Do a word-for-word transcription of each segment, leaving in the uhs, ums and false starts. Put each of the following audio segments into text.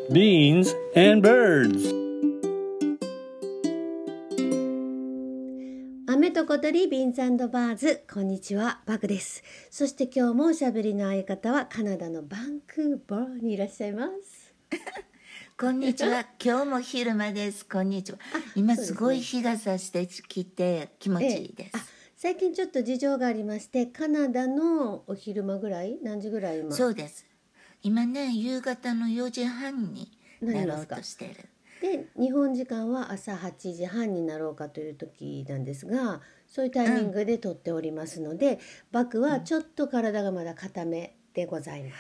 Beans and birds. 豆と小鳥ビーンズ&バーズ、こんにちは、バグです。そして今日もおしゃべりの相方はカナダのバンクーバーにいらっしゃいますこんにちは。今日も昼間です。こんにちは。今すごい日が差してきて気持ちいいです。 ええ、あ、最近ちょっと事情がありまして、カナダのお昼間ぐらい、何時ぐらい今？ そうです。今ね、夕方のよじはんになろうとしてる。 で、日本時間は朝はちじはんになろうかという時なんですが、そういうタイミングで撮っておりますので、うん、バクはちょっと体がまだ固めでございます。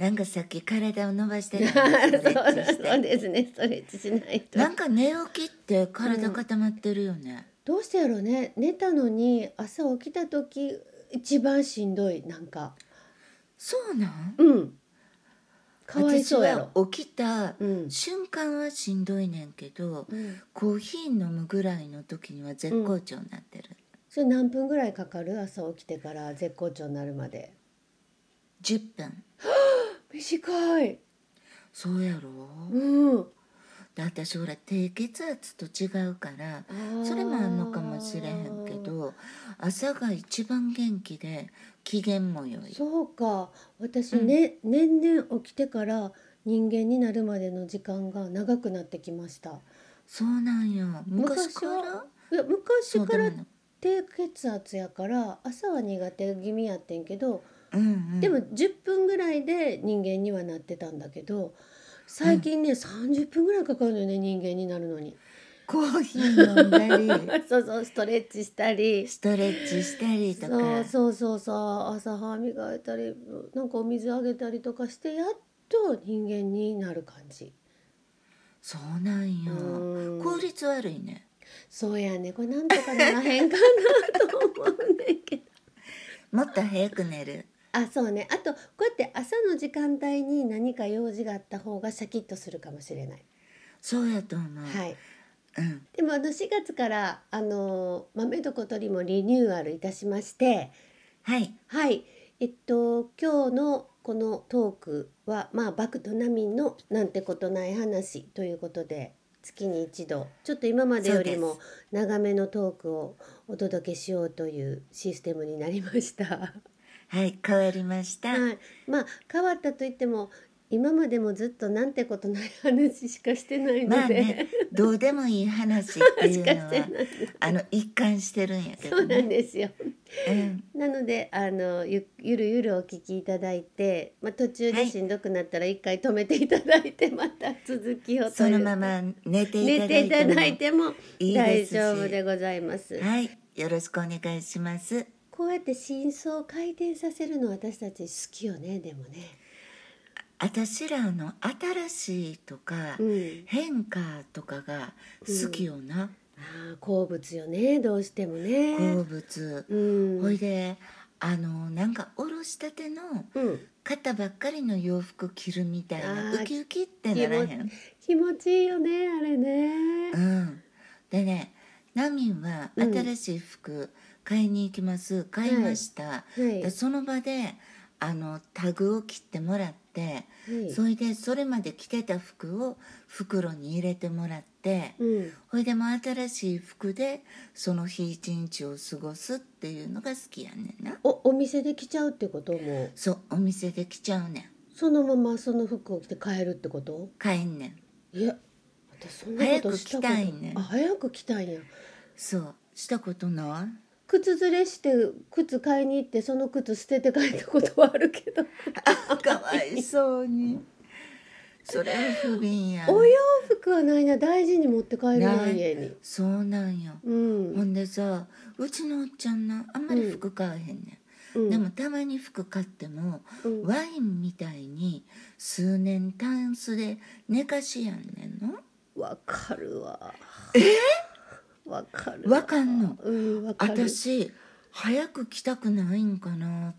なんかさっき体を伸ばしてるストレッチしてそうですね、ストレッチしないと。 なんか寝起きって体固まってるよね、 うん、どうしてやろうね。寝たのに朝起きた時一番しんどい。なんかそうなん？ うんかわいそうやろ。 私は起きた瞬間はしんどいねんけど、うん、コーヒー飲むぐらいの時には絶好調になってる、うん、 それ何分ぐらいかかる？朝起きてから絶好調になるまで。 じゅっぷん。 短い。 そうやろ、 うん、 で私ほら低血圧と違うからそれもあるのかもしれへんけど、朝が一番元気で機嫌も良い。 そうか。私ね、うん、年々起きてから人間になるまでの時間が長くなってきました。 そうなんや。昔から？ いや、昔から低血圧やから朝は苦手気味やってんけど、うんうん、でもじゅっぷんぐらいで人間にはなってたんだけど、最近ね、うん、さんじゅっぷんぐらいかかるのよね、人間になるのに。 コーヒー飲んだりそうそう、ストレッチしたりストレッチしたりとか、 そうそうそうそう、朝歯磨いたりなんかお水あげたりとかしてやっと人間になる感じ。 そうなんや。効率悪いね。 そうやね。これなんとかならへんかなと思うねんけどもっと早く寝る。 あ、そうね。あとこうやって朝の時間帯に何か用事があった方がシャキッとするかもしれない。 そうやと思う。 はい、 うん、 でもあのしがつからあの豆と小鳥もリニューアルいたしまして、 はいはいえっと今日のこのトークはまあバクとナミンのなんてことない話ということで、月に一度ちょっと今までよりも長めのトークをお届けしようというシステムになりましたはい、変わりました、 はい、まあ変わったといっても今までもずっとなんてことない話しかしてないので、 まあね、どうでもいい話っていうのはあの一貫してるんやけどね。 そうなんですよ、 うん、 なのであの ゆ, ゆるゆるお聞きいただいて、まあ、途中でしんどくなったら一回止めていただいて、はい、また続きをというそのまま寝ていただいても寝ていただいてもいい大ですし、 丈夫でございます。 はい、よろしくお願いします。 こうやって真相を回転させるの私たち好きよね。でもね、 私らの新しいとか、うん、変化とかが好きよな、うん、 あ好物よね、どうしてもね。 好物、うん、ほいであのなんかおろしたての型ばっかりの洋服着るみたいな、ウキウキってならへん？ 気持ちいいよね、あれね。 うん、でね、ナミンは新しい服買いに行きます、うん、買いました、はいはい、でその場であのタグを切ってもらって、はい、それでそれまで着てた服を袋に入れてもらって、うん、それでも新しい服でその日一日を過ごすっていうのが好きやねんな。 お, お店で着ちゃうってこと？もそう、お店で着ちゃうねん。 そのままその服を着て帰るってこと？ 帰んねん。 いや、私そんなことしたこと早く着たいねん。 あ、早く着たいんや。 そう、したことない？ 靴ずれして靴買いに行ってその靴捨てて帰ったことはあるけどあ、かわいそうに。それは不憫や。 お洋服はないな、大事に持って帰るな、家に。 そうなんや、うん、ほんでさ、うちのおっちゃんな、あんまり服買わへんねん、うん、でもたまに服買っても、うん、ワインみたいに数年タンスで寝かしやんねんの。 わかるわ。 えわかるわかんの、 うん、わかる。 私早く着たくないんかなって、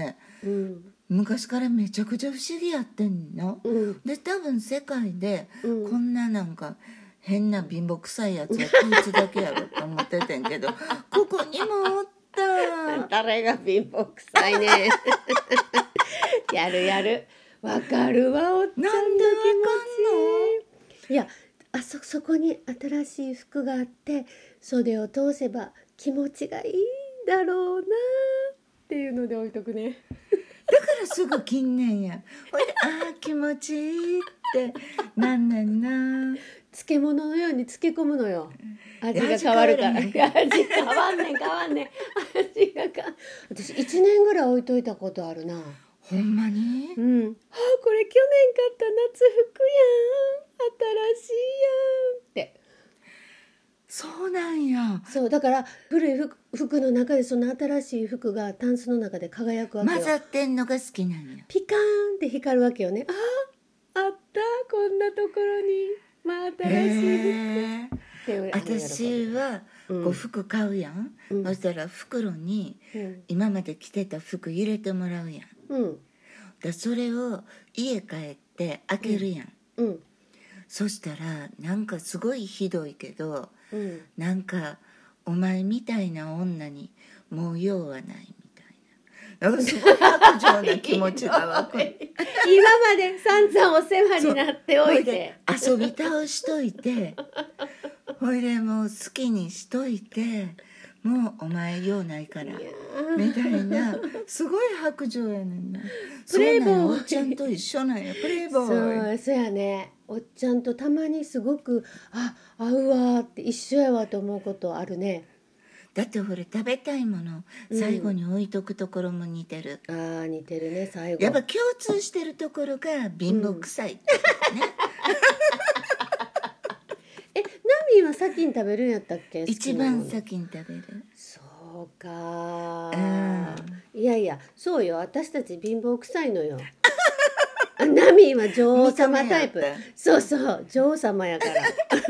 うん、昔からめちゃくちゃ不思議やってんの、うん、で多分世界でこんななんか変な貧乏くさいやつはこいつだけやろと思っててんけどここにもおった。 誰が貧乏くさいねやるやる。 わかるわ、おっちゃんの気持なんでわち。いや、あそそこに新しい服があって袖を通せば気持ちがいいだろうなっていうので置いとくね。 だからすぐ近年や。ほいであー気持ちいいってなんねんな。 漬物のように漬け込むのよ。味が変わるから。味変わんねん変わんねん。味がか。私一年ぐらい置いといたことあるな。 ほんまにうん。あ、これ去年買った夏服やん。新しいやんって。 そうなんや。 そうだから古い服、服の中でその新しい服がタンスの中で輝くわけよ。 混ざってんのが好きなんや。 ピカーンって光るわけよね。あ、あったこんなところに、まあ新しい服へーっていう。 私はうんこう服買うやん、 うんそしたら袋にうん今まで着てた服入れてもらうやん。 うんだそれを家帰って開けるやん、 うんそしたらなんかすごいひどいけど、 うんなんかお前みたいな女にもう用はないみたいな、なんかすごい白状な気持ちが湧く今まで散々お世話になっておいて、 遊び倒しといてほいでもう好きにしといてもうお前用ないからみたいなすごい白状やねんな。 プレイボーイそうなんや、おっちゃんと一緒なんや、プレイボーイ。 そうそうやね。おっちゃんとたまにすごくあ合うわーって一緒やわと思うことあるね。 だってほれ食べたいもの最後に置いとくところも似てる、 あー似てるね最後。 やっぱ共通してるところが貧乏くさいってことね、 え、ナミは先に食べるんやったっけ？ 一番先に食べる。 そうか、 うんいやいやそうよ、私たち貧乏くさいのよ。あナミは女王様タイプ認め合っ。 そうそう女王様やから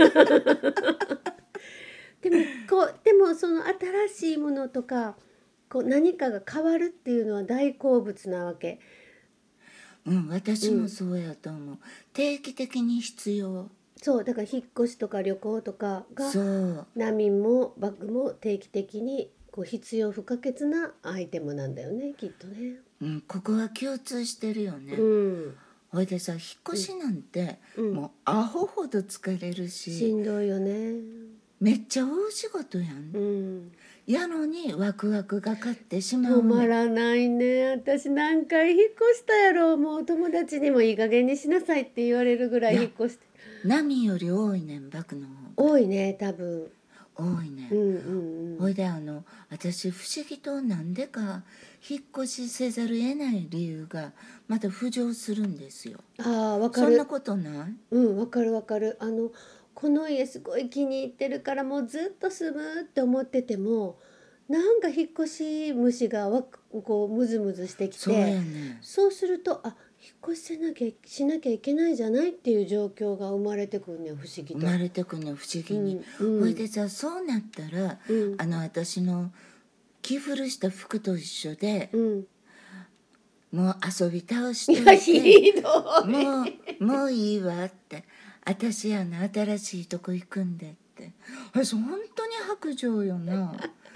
でもこうでもその新しいものとかこう何かが変わるっていうのは大好物なわけ。 うん私もそうやと思う、定期的に必要。 そうだから引っ越しとか旅行とかがそうナミもバッグも定期的にこう必要不可欠なアイテムなんだよねきっとね。 うん、ここは共通してるよね、 うんほいでさ引っ越しなんて、 うんもうアホほど疲れるし、 しんどいよね。 めっちゃ大仕事やん、 うんやのにワクワクが勝ってしまう止まね。 らないね。私何回引っ越したやろ。もう友達にもいい加減にしなさいって言われるぐらい引っ越して。 波より多いねんバクの方が多いね多分。 多いねん、 うんうんうん。 ほいであの私不思議となんでか引っ越しせざる得ない理由がまた浮上するんですよ。 ああわかる。 そんなことない？ うんわかるわかる。あのこの家すごい気に入ってるからもうずっと住むって思っててもなんか引っ越し虫がわこうムズムズしてきて、 そうやねん、 そうするとあ引っ越しせなきゃしなきゃいけないじゃないっていう状況が生まれてくるね不思議と。 生まれてくんねん不思議に、 うんうんほいでさそうなったら、 うんあの私の着古した服と一緒で、 うん。 もう遊び倒しといやいひてどい。 もうもういいわって私やな新しいとこ行くんでってあれ本当に白状よな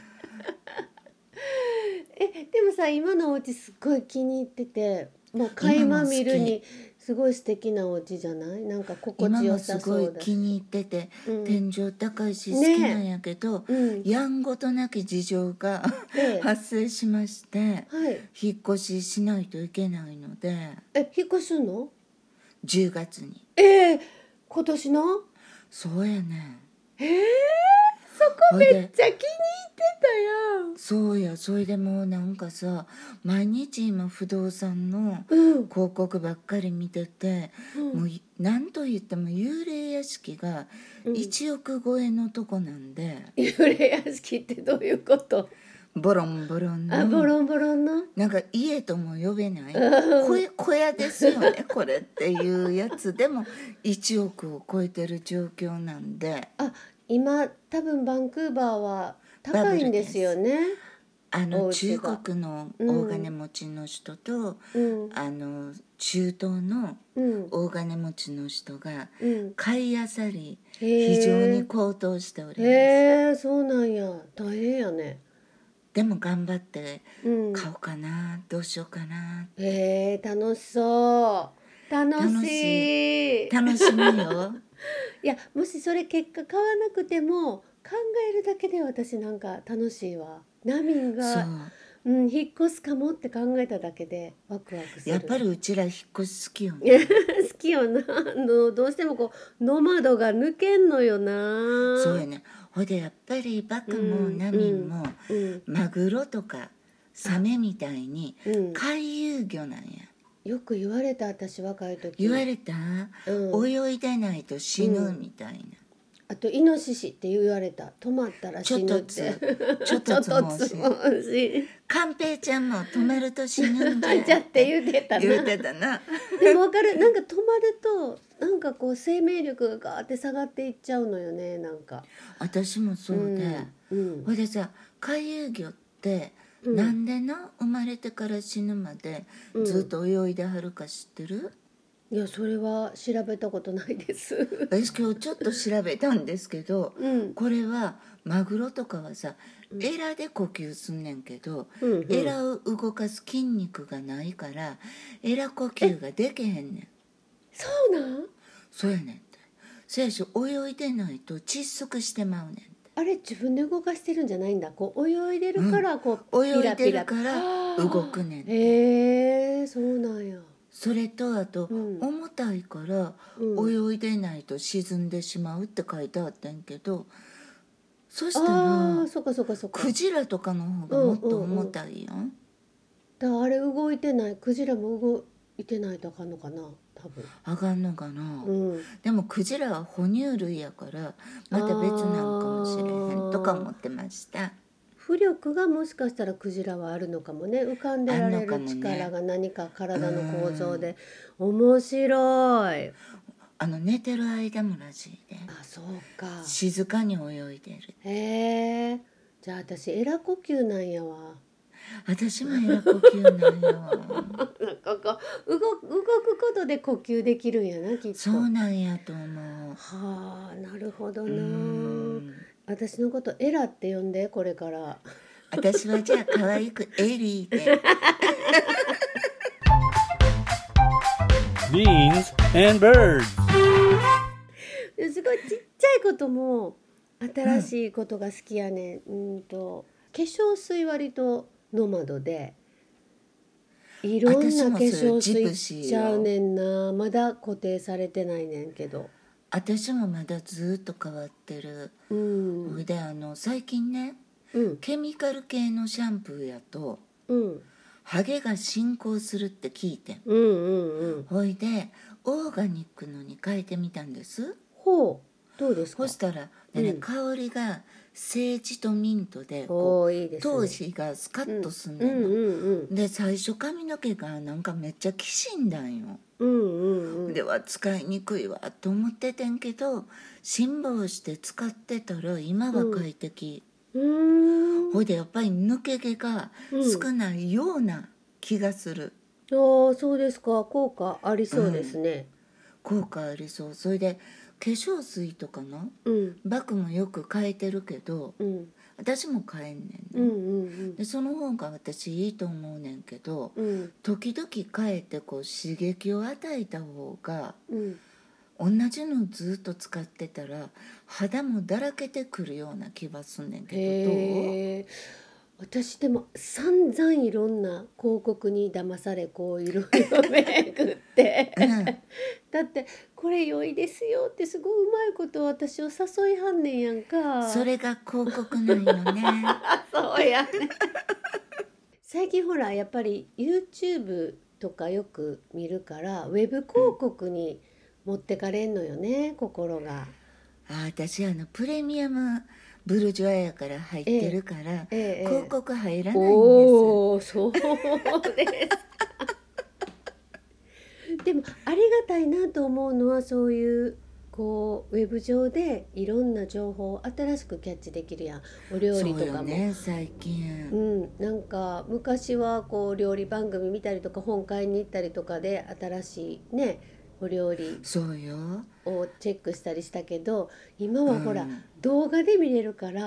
えでもさ今のお家すっごい気に入ってて、まあ垣間見るにすごい素敵なお家じゃない？なんか心今地よもすごさそうだ。 い気に入ってて、 うん天井高いし好ねきなんやけど、 うん。 やんごとなき事情がええ発生しましてはい。 引っ越ししないといけないのでえ引っ越すの？ じゅうがつに。 ええ今年の？ そうやねん。 ええそこめっちゃ気に入ってたやん。 そうやそれでもうなんかさ毎日今不動産のうん。 広告ばっかり見てて、 うんもう何と言っても幽霊屋敷がうんいちおく超えのとこなんで、 幽霊屋敷ってどういうこと？ ボロンボロンあボのロンボロンの？ なんか家とも呼べないうん小屋小屋ですよねこれっていうやつでもいちおくを超えてる状況なんで、 あ今多分バンクーバーは高いんですよね。 あおの中家が国の大金持ちの人と、 うんあの中東のうん大金持ちの人がうん。 買いあさりへー非常に高騰しております。 へえそうなんや大変やね。 でも頑張ってうん、 買おうかな、どうしようかな。 えー、楽しそう楽楽しい楽しみよ。 いやもしそれ結果買わなくても考えるだけで私なんか楽しいわ。ナミンそうが、うん、引っ越すかもって考えただけでワクワクする。 やっぱりうちら引っ越し好きよね。 好きよなあのどうしてもこうノマドが抜けんのよな。 そうやね。ほいでやっぱりバカもうんナミンも、 うんマグロとかサメみたいにうん、 回遊魚なんや。 よく言われた私若い時。 言われた、 うん、 泳いでないと死ぬみたいな。 あとイノシシって言われた。止まったら死ぬって。 ちょっとつちょっとつもしちょっとつもしカンペイちゃんも止めると死ぬんじゃじゃって言ってたな。 言うてたな。 でも分かる。なんか止まるとなんかこう生命力がガーって下がっていっちゃうのよね。なんか私もそうで、 うんほいでさ、回遊魚ってうん、 なんでな、生まれてから死ぬまでうんずっと泳いではるか知ってる？ いやそれは調べたことないです。 私今日ちょっと調べたんですけど、 うんこれはマグロとかはさ、エラで呼吸すんねんけど、 うんうん、 エラを動かす筋肉がないからエラ呼吸ができへんねん。 そうなん？ そうやねんって。そやし泳いでないと窒息してまうねんって。 あれ自分で動かしてるんじゃないんだ。こう泳いでるからこう、 泳いでるかピラらピラ動くねんって。 へえそうなんや。 それとあと、 うん重たいからうん泳いでないと沈んでしまうって書いてあったんやけど、そしたああらそっかそっかそっか。 クジラとかの方がもっと重たいやん。 だからあれ動いてないクジラも動いてないとあかんのかな多分。 あかんのかな、 うんでもクジラは哺乳類やからまた別なんかもしれへんとか思ってました。 浮力がもしかしたらクジラはあるのかもね。浮かんでられあんのかもねる力が何か体の構造で面白い。 あの寝てる間もらしいで、 あそうか。 静かに泳いでる。 へえじゃあ私エラ呼吸なんやわ。 私もエラ呼吸なんやわ。 なんかこう動く動くことで呼吸できるんやなきっと。 そうなんやと思う。 はあなるほどうな。 ん、 私のことエラって呼んでこれから。 私はじゃあ可愛くエリーで。 Beans and birds. すごいちっちゃいことも新しいことが好きやねん。うんと化粧水割とノマドでいろんな化粧水いっちゃうねんな。まだ固定されてないねんけど。 私もまだずっと変わってる。 うんほいであの最近ね、 うんケミカル系のシャンプーやとうんハゲが進行するって聞いてん。 うんうんうん。 ほいでオーガニックのに変えてみたんです。 ほうどうですか。 そしたらで、ねうん香りがセージとミントでおこうーいいですね。 頭皮がスカッとすんねの、 うんんうんうんで最初髪の毛がなんかめっちゃきしんだんよ。 うんうんうん。 では使いにくいわと思っててんけど、辛抱して使ってたら今は快適、 うーん。 ほいでやっぱり抜け毛が少ないような気がする、 ああそうですか。効果ありそうですね。 効果ありそう。それで化粧水とかのうんバクもよく変えてるけど、 うん私も変えんねんね、 うんうんでその方が私いいと思うねんけど、 うんうん時々変えてこう刺激を与えた方が、 うん。 同じのずっと使ってたら肌もだらけてくるような気がすんねんけど、どう？ へえ。私でも散々いろんな広告に騙されこういろいろめくってうんだってこれ良いですよってすごいうまいこと私を誘いはんねんやんか。 それが広告なんよね。 そうやね最近ほらやっぱり YouTube とかよく見るからウェブ広告に持ってかれんのよね、心が。 あ、私あのプレミアムブルジョアやから入ってるから、 ええ広告入らないんです。 おおそうですでもありがたいなと思うのはそういうこうウェブ上でいろんな情報を新しくキャッチできるやん。お料理とそうよかもね最近、 うん、なんか昔はこう料理番組見たりとか本買いに行ったりとかで新しいねお料理そうよ。 をチェックしたりしたけど今はほら、 うん動画で見れるから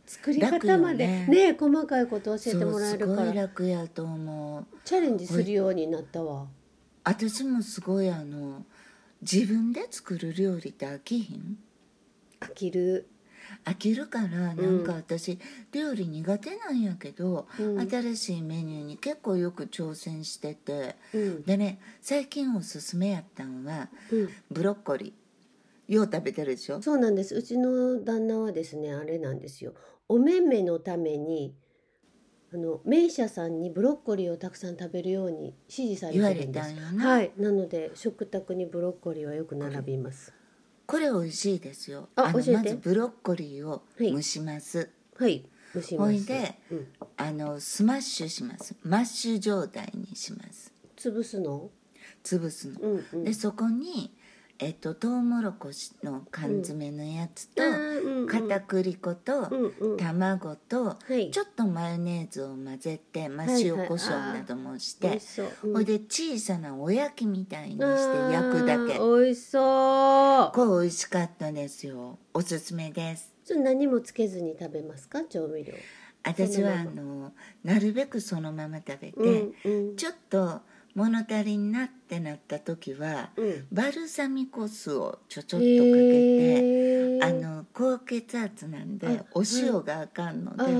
作り方までねね細かいこと教えてもらえるから、 すごい楽やと思う。 チャレンジするようになったわ。 私もすごいあの自分で作る料理って飽きひん？ 飽きる。 飽きるからなんか私、料理苦手なんやけど、 うん、 新しいメニューに結構よく挑戦してて、 うん、 でね最近おすすめやったんは、 うん、 ブロッコリーよう食べてるでしょ。 そうなんです。うちの旦那はですねあれなんですよ、お目目のためにあの名医者さんにブロッコリーをたくさん食べるように指示されてるんです。 言われたんよな、 はい、なので食卓にブロッコリーはよく並びます。 これ美味しいですよ。 あ、 の教えて。 まずブロッコリーを蒸します、 はい、蒸します。 ほいで、 うん、 あのスマッシュします。マッシュ状態にします。 潰すの？ 潰すの、 うんうん、 でそこにえっとトウモロコシの缶詰のやつと、 うん、 片栗粉と、 うんうん、 卵と、 はい、 ちょっとマヨネーズを混ぜて、まあ、塩コショウなどもして、 美味しそう、うん、 ほいで小さなおやきみたいにして焼くだけ。 美味しそう。 これ美味しかったですよ。おすすめです。 それ何もつけずに食べますか？調味料。 私はあのなるべくそのまま食べて、 うんうん、 ちょっと物足りんなってなった時は、 うん、 バルサミコ酢をちょちょっとかけて、あの高血圧なんでお塩があかんので、はい、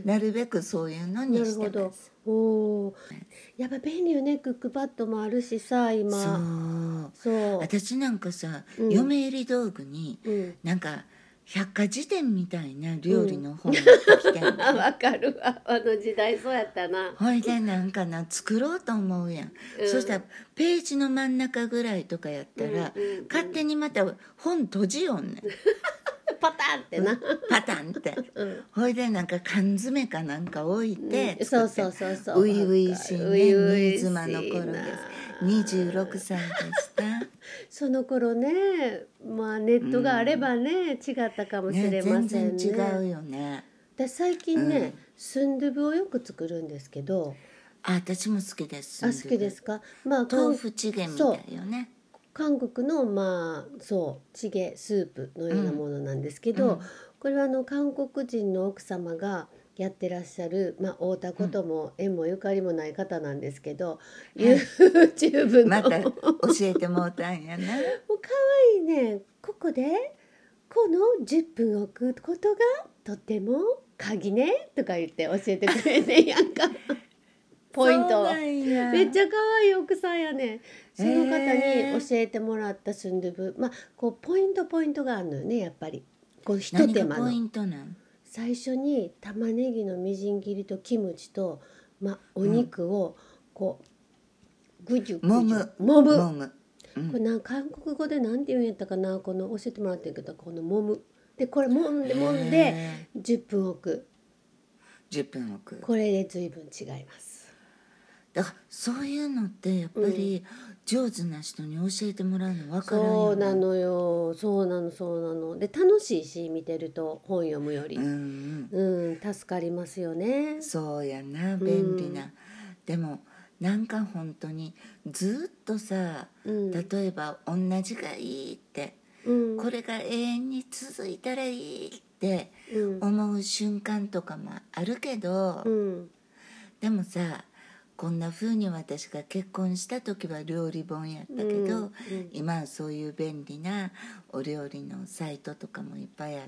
なるべくそういうのにしてます。 おー、やっぱ便利よね。クックパッドもあるしさ今。そう。そう。私なんかさ、うん、嫁入り道具に、うん、なんか百科事典みたいな料理の本持ってきてんの、 わ、うん、かるわ。あの時代そうやったな。 ほいでなんかな作ろうと思うやん、うん、そしたらページの真ん中ぐらいとかやったら、うんうんうん、勝手にまた本閉じよんねんパタンってな、 パタンって、うん、ほいでなんか缶詰かなんか置いて、 うん、そうそうそうそう、 ういういしいね。新妻の頃ですにじゅうろくさいでしたその頃ね、まあネットがあればね、うん、違ったかもしれませんね。 全然違うよね。 で最近ね、うん、スンドゥブをよく作るんですけど、 あ、私も好きです。 あ、好きですか。まあ豆腐チゲみたいよね。 韓国のまあそうチゲスープのようなものなんですけど、うん、これはあの韓国人の奥様がやってらっしゃる、まあ会うたことも縁もゆかりもない方なんですけど、うん、YouTube の、 また教えてもうたんやな。もう可愛いね。ここでこのじゅっぷん置くことがとっても鍵ねとか言って教えてくれてやんか。ポイントめっちゃ可愛い奥さんやね。その方に教えてもらったスンドゥブ、まあこうポイントポイントがあるのよね、やっぱり。こう一手間の。 何がポイントなん？ 最初に玉ねぎのみじん切りとキムチと、まあ、お肉をこうぐじゅぐじゅもむもむ。 もむ、 うん、これなん韓国語でなんて言うんやったかな、この教えてもらってるけど、このもむでこれもんでもんでじゅっぷん置く。 じゅっぷん置く。 これで随分違います。 だからそういうのってやっぱり上手な人に教えてもらうの分からんよ、ね、 そうなのよ、そうなのそうなの。で楽しいし、見てると本読むより、うんうん、助かりますよね。 そうやな、便利な、うん、でもなんか本当にずっとさ、うん、例えば同じがいいって、うん、これが永遠に続いたらいいって思う瞬間とかもあるけど、うん、でもさ、こんな風に私が結婚した時は料理本やったけど、うんうん、今はそういう便利なお料理のサイトとかもいっぱいあって、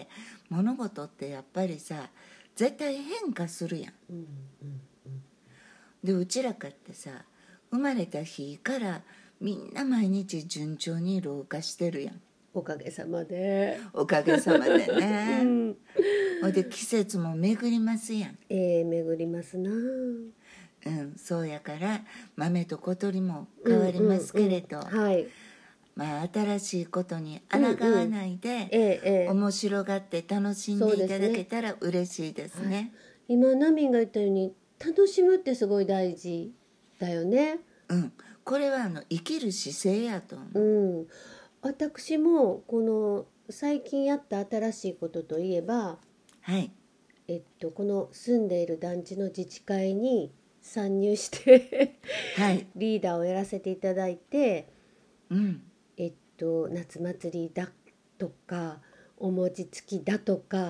物事ってやっぱりさ絶対変化するやん、うんうんうん、でうちらかってさ生まれた日からみんな毎日順調に老化してるやん。 おかげさまでおかげさまでね、うん、で季節も巡りますやん。 えー、巡りますな。 うん、そうやから豆と小鳥も変わりますけれど、うんうんうん、はい、まあ新しいことに抗わないで、うんうん、ええ、面白がって楽しんでいただけたら嬉しいですね。はい、 今ナミンが言ったように楽しむってすごい大事だよね。 うん、これはあの生きる姿勢やと思う。 うん、私もこの最近やった新しいことといえば、 はい、 えっとこの住んでいる団地の自治会に参入してはい、リーダーをやらせていただいて、うん、えっと夏祭りだとかお餅つきだとか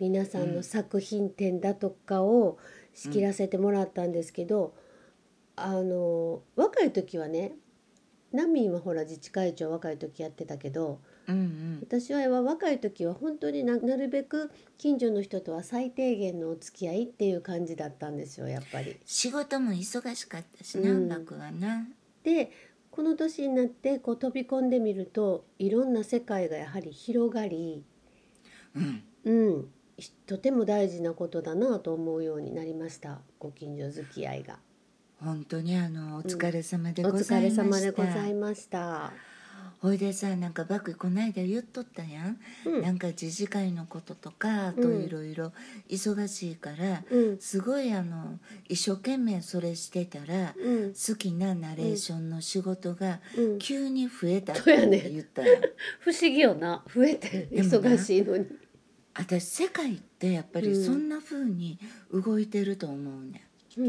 皆さんの作品展だとかを仕切らせてもらったんですけど、うん、あの若い時はね、ナミンはほら自治会長若い時やってたけど、 うんうん、 私は若い時は本当に な, なるべく近所の人とは最低限のお付き合いっていう感じだったんですよ、やっぱり。 仕事も忙しかったしな、うん、バクはな。 でこの年になってこう飛び込んでみると、いろんな世界がやはり広がり、 うんうん、とても大事なことだなと思うようになりました、ご近所付き合いが。 本当にあのお疲れ様でございました、 うん、お疲れ様でございました。 ほいでさ、なんかバクこないだ言っとったやん、うん、なんか自治会のこととかあといろいろ忙しいから、うん、すごいあの一生懸命それしてたら、うん、好きなナレーションの仕事が急に増えたって言ったやん、うん、 不思議よな、増えて忙しいのに。 私世界ってやっぱりそんな風に動いてると思うね、うん、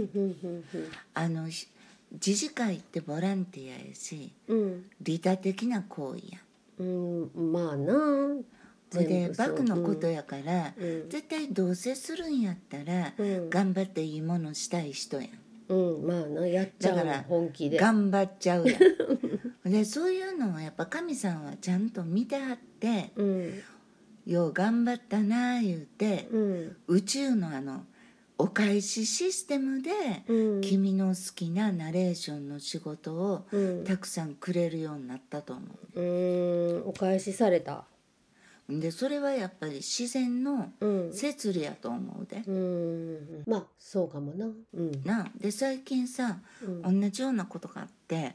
あの自治会ってボランティアやし、うん、利他的な行為や、 うん、まあなでバクのことやから、うん、絶対どうせするんやったら、うん、頑張っていいものしたい人やん、 うん、まあなやっちゃう、だから本気で頑張っちゃうやんでそういうのをやっぱ神さんはちゃんと見てはって、うん、よう頑張ったな言うて、うん、宇宙のあのお返しシステムで、うん、君の好きなナレーションの仕事を、うん、たくさんくれるようになったと思う、 ね、うーん、お返しされた。 でそれはやっぱり自然の摂理やと思うで、 うん、まあそうかもな、うん、 なで最近さ、うん、同じようなことがあって、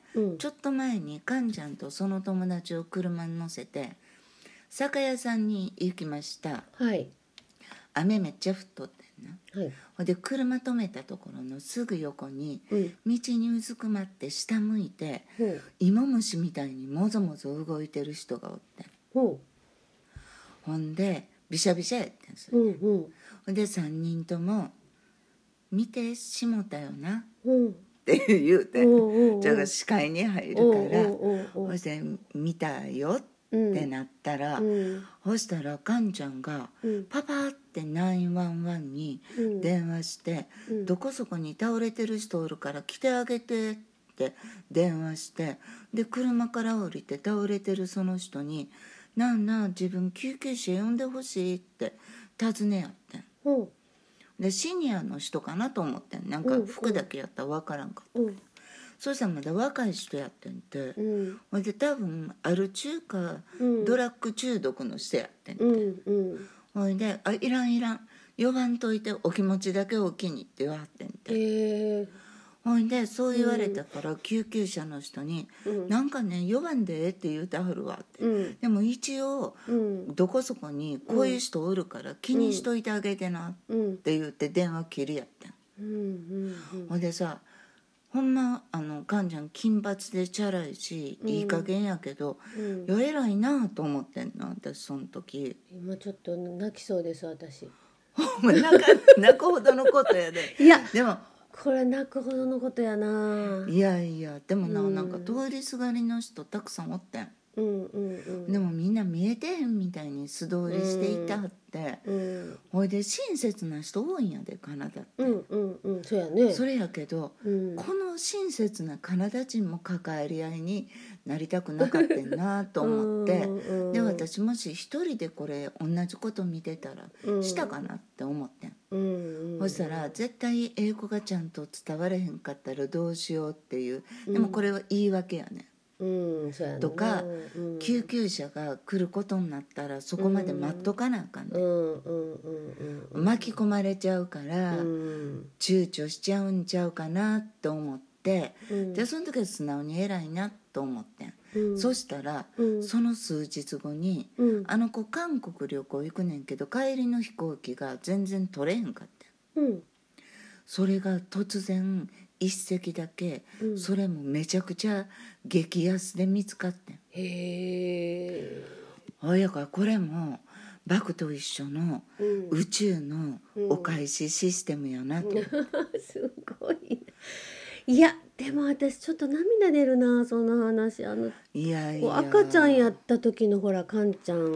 うん、ちょっと前にカンちゃんとその友達を車に乗せて酒屋さんに行きました、はい、雨めっちゃ降っとってんな、はい、で車止めたところのすぐ横に、うん、道にうずくまって下向いて、うん、芋虫みたいにもぞもぞ動いてる人がおって、うん、ほんでびしゃびしゃやってんすよ、ね、うんうん、でさんにんとも見てしもたよな、うん、って言うて、じゃあ視界に入るからそして見たよってなったら、うん、そしたらカンちゃんが、うん、パパってきゅういちいちに電話して、うん、どこそこに倒れてる人おるから来てあげてって電話して、で車から降りて倒れてるその人になあなあ自分救急車呼んでほしいって尋ねやってん、うん、でシニアの人かなと思ってん、なんか服だけやったら分からんかった、うん、そしたらまだ若い人やってんて、うん、で多分アル中か、うん、ドラッグ中毒の人やってんて、うんうん、ほいであいらんいらん呼ばんといてお気持ちだけおきにって言わはってんて、えーほいでそう言われたから、うん、救急車の人に、うん、なんかね呼ばんでって言うてはるわって、うん、でも一応、うん、どこそこにこういう人おるから気にしといてあげてなって言って電話切りやったん、うんうんうん、ほいでさほんまあのかんちゃん金髪でチャラいし、いい加減やけど、うん、いや偉いなと思ってんの私その時。 今ちょっと泣きそうです私泣か泣くほどのことやでいやでもこれ泣くほどのことやな。 いやいやでもな、うん、なんか通りすがりの人たくさんおってん、うんうんうん、でもみんな見えてへんみたいに素通りしていたはって、うん、ほいで親切な人多いんやでカナダって、うんうんうん、そうやね。それやけど、うん、この親切なカナダ人も関わり合いになりたくなかったんなと思ってうん、うん、で私もし一人でこれ同じこと見てたらしたかなって思ってん、うんうん、そしたら絶対英語がちゃんと伝われへんかったらどうしようっていう、でもこれは言い訳やね、うん、そうやねとか、うん、救急車が来ることになったらそこまで待っとかなあかんね、うん、巻き込まれちゃうから、うん、躊躇しちゃうんちゃうかなと思って、うん、でその時は素直に偉いなと思ってん、うん、そしたら、うん、その数日後に、うん、あの子韓国旅行行くねんけど帰りの飛行機が全然取れへんかったん、うん、それが突然一席だけ、うん、それもめちゃくちゃ激安で見つかってん。へえ。ほやからこれもバクと一緒の宇宙のお返しシステムやなと、うんうん、 すごい。いやでも私ちょっと涙出るなその話。あのいやいや赤ちゃんやった時のほらカンちゃん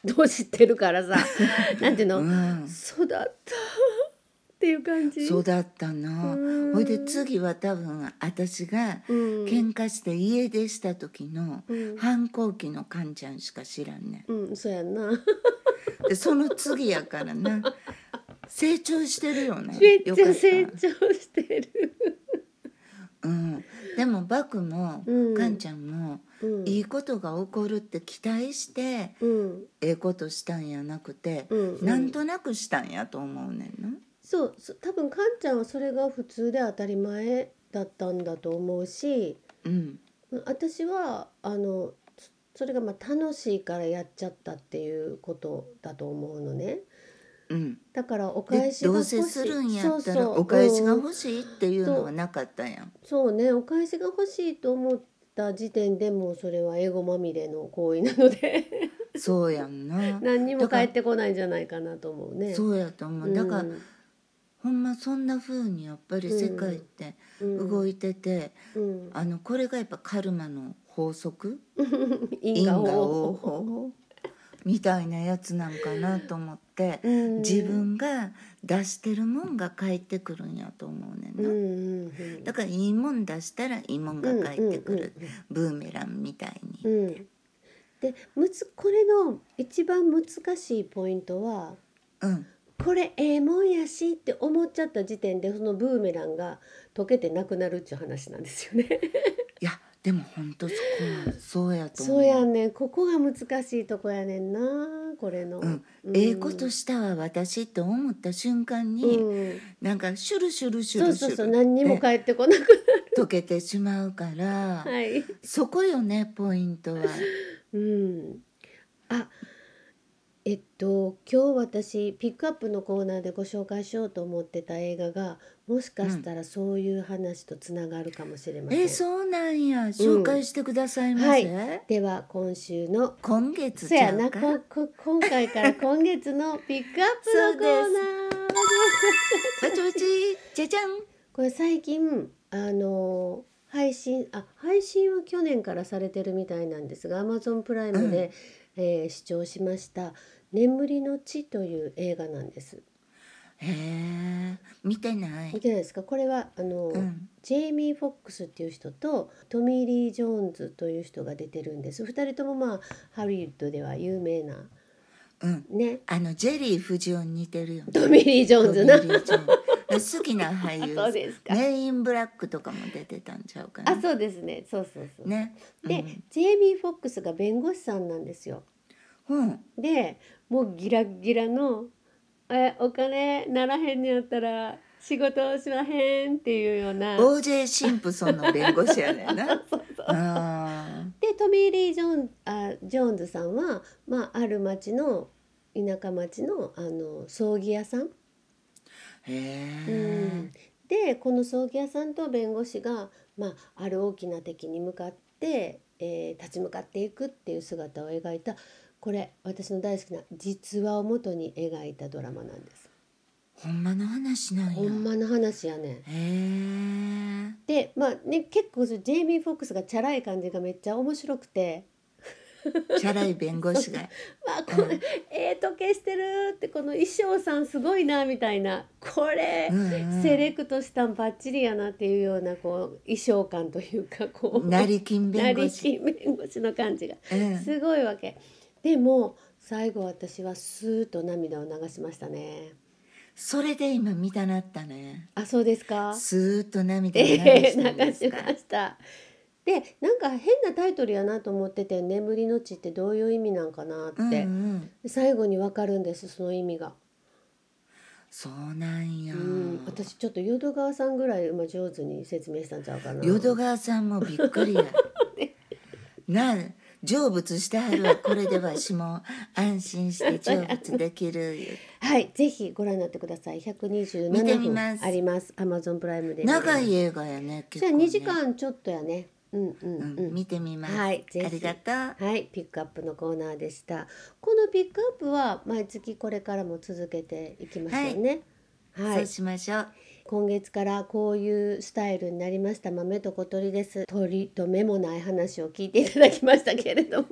どう知ってるからさなんていうの、 うん、 育ったっていう感じ。 そうだったな。 うんほいで次は多分私がうん喧嘩して家出した時のうん反抗期のカンちゃんしか知らんねうんそうやんな。 ん。でその次やからな。成長してるよね。 めっちゃよかった成長してる。 うん、でもバクも、 うんカンちゃんも、 うんいいことが起こるって期待してうんええことしたんやなくて、 うんうんなんとなくしたんやと思うねんな。 そうそ多分カンちゃんはそれが普通で当たり前だったんだと思うし、 うん私はあのそそれがまあ楽しいからやっちゃったっていうことだと思うのね。 うんだからおで返しがどう欲しい。 せするんやったらそうそうお返しがうん欲しいっていうのはなかったやん。 そうね、お返しが欲しいと思った時点でもうそれはエゴまみれの行為なのでそうやんな。 何にもだから返ってこないんじゃないかなと思うね。 そうやと思う。だから、 うんほんまそんな風にやっぱり世界ってうん動いてて、 うん、 あのこれがやっぱカルマの法則、 因果因果応応報みたいなやつなんかなと思って、 うん自分が出してるもんが返ってくるんやと思うねんな、 うんうんうんだからいいもん出したらいいもんが返ってくる、 うんうんブーメランみたいに、 うん、でむつこれの一番難しいポイントはうんこれええもんやしって思っちゃった時点でそのブーメランが溶けてなくなるっていう話なんですよね。 いやでも本当そこはそうやと思う。 そうやんねん、ここが難しいとこやねんなこれの。 うん、ええことしたわ私って思った瞬間に、 うん、 なんかシュルシュルシュそうルシュルそうそう何にもって返ってこなく溶けてしまうから、 なる。はい。 そこよねポイントは。 うん。あ、えっと今日私ピックアップのコーナーでご紹介しようと思ってた映画がもしかしたらそういう話とつながるかもしれません。 えーそうなんや、紹介してくださいませ、 はい。では今週の今月そやなちゃうかここ今回から今月のピックアップのコーナー。 バチバチじゃじゃん。 これ最近あの配信あ配信は去年からされてるみたいなんですが Amazon プライムで、えー視聴しました「眠りの地」という映画なんです。 へえ見てない見てないですか？これはあの、 うんジェイミー・フォックスっていう人とトミー・リー・ジョーンズという人が出てるんです。ふたりともまあハリウッドでは有名なうんねあのジェリー・フジオン似てるよね。 トミー・リー・ジョーンズな。 トミーリージョーンズ好きな俳優そうですかメインブラックとかも出てたんちゃうかな。 あ、そうですね。そうそうそう。 ねで、ジェイミー・フォックスが弁護士さんなんですよ。 うん、うん、 でもうギラギラのえお金ならへんにやったら仕事をしまへんっていうような。 オージェー シンプソンの弁護士やねんな。 そうそうあでトミー・リー・ジョーンあジョーンズさんは、まあ、ある町の田舎町のあの葬儀屋さん、 ーへうえ、 ん、でこの葬儀屋さんと弁護士が、まあ、ある大きな敵に向かって、えー立ち向かっていくっていう姿を描いたこれ私の大好きな実話をもとに描いたドラマなんです。 ほんまの話なんや。 ほんまの話やねん。 へえ。 でまあね結構ジェイミー・フォックスがチャラい感じがめっちゃ面白くてチャラい弁護士が。 わあこれ、ええ時計してるってこの衣装さんすごいなみたいなこれ、 うんうんセレクトしたんバッチリやなっていうようなこう衣装感というかこう成金弁護成士。 金弁護士の感じがうんすごいわけ。でも最後私はスーッと涙を流しましたね。 それで今見たなったね。 あ、そうですか。 スーッと涙を流ええしたん流しですか。 ました。でなんか変なタイトルやなと思ってて「眠りの地」ってどういう意味なんかなって、 うんうん。 最後に分かるんですその意味が。 そうなんや。 うん私ちょっと淀川さんぐらいまあ上手に説明したんちゃうかな。 淀川さんもびっくりや。なあ成仏してはるわ。これでわしも安心して成仏できる。 はいぜひご覧になってください。ひゃくにじゅうな見てなふんみますあります。Amazon プライムで。 長い映画やね。 じゃあ結構ねにじかんちょっとやね。うんうんううんん、見てみます。 はいぜひありがとう。 はい、ピックアップのコーナーでした。このピックアップは毎月これからも続けていきますよね。はい、 そうしましょう。 今月からこういうスタイルになりました豆と小鳥です。鳥と目もない話を聞いていただきましたけれども、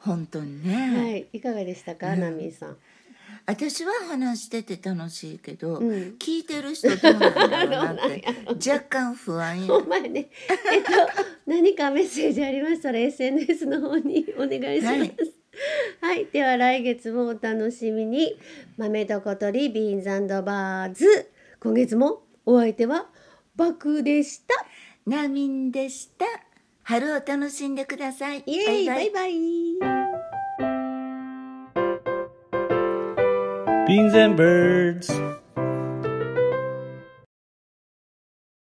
本当にね、 はい、いかがでしたか、うん、ナミンさん。 私は話してて楽しいけど、 うん、 聞いてる人どうなんだろうなって若干不安よ。 お前ね、えっと何かメッセージありましたら エスエヌエス の方にお願いします。はい、はい、では来月もお楽しみに。豆と小鳥ビーンズ&バーズ、今月もお相手はバクでした。 ナミンでした。春を楽しんでください。 イエイ、バイバイ。 Beans and birds.